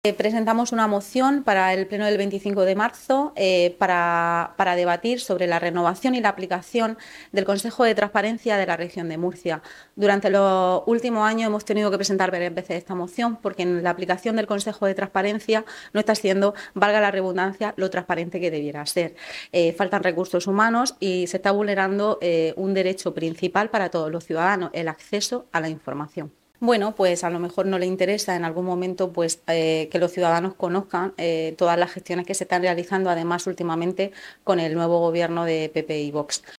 Presentamos una moción para el pleno del 25 de marzo para debatir sobre la renovación y la aplicación del Consejo de Transparencia de la región de Murcia. Durante los últimos años hemos tenido que presentar varias veces esta moción porque en la aplicación del Consejo de Transparencia no está siendo, valga la redundancia, lo transparente que debiera ser. Faltan recursos humanos y se está vulnerando un derecho principal para todos los ciudadanos, el acceso a la información. Bueno, pues a lo mejor no le interesa en algún momento que los ciudadanos conozcan todas las gestiones que se están realizando, además últimamente con el nuevo gobierno de PP y Vox.